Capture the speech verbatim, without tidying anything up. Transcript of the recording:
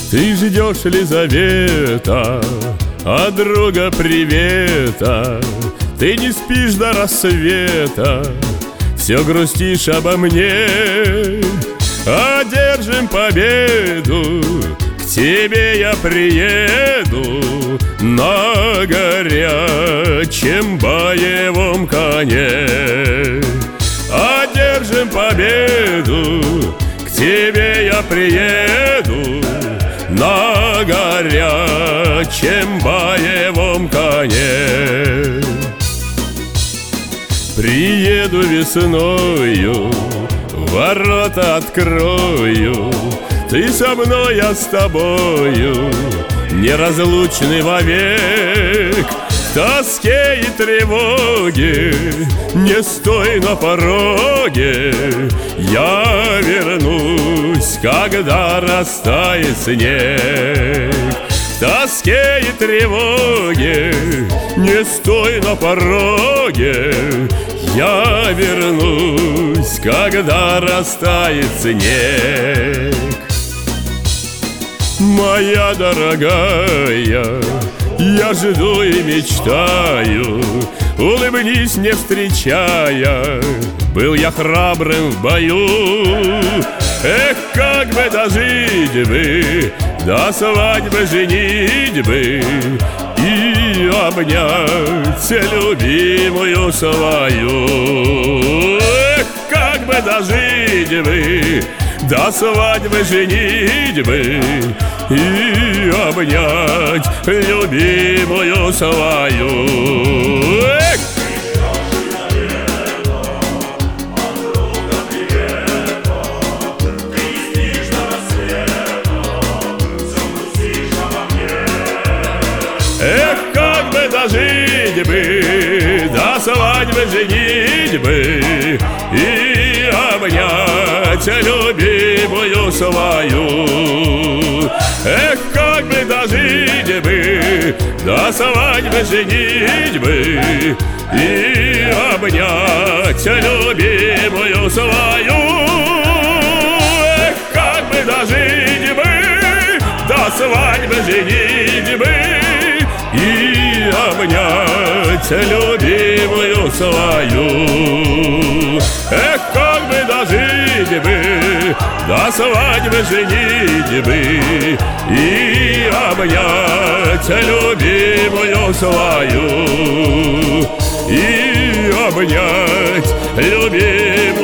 Ты ждешь Лизавета от друга привета. Ты не спишь до рассвета, все грустишь обо мне. Одержим победу, к тебе я приеду на горячем боевом коне. Одержим победу, к тебе я приеду на горячем боевом коне. Приеду весною, ворота открою. Ты со мной, я с тобою, неразлучны вовек. В тоске и тревоге не стой на пороге. Я вернусь, когда растает снег. В тоске и тревоге не стой на пороге. Я вернусь, когда растает снег. Моя дорогая, я жду и мечтаю, улыбнись, не встречая. Был я храбрым в бою. Эх, как бы дожить бы до свадьбы, женитьбы и обнять любимую свою. Эх, как бы дожить бы до свадьбы, женитьбы и обнять любимую свою. Эх! Эх, как бы дожить бы до свадьбы, женитьбы и обнять любимую свою. Эх, как бы дожить бы до свадьбы, женитьбы и обнять любимую свою. Эх, как бы дожить бы до свадьбы, женитьбы и обнять любимую свою. Эх, как бы дожить бы до свадьбы, женитьбы и обнять любимую свою. И обнять любимую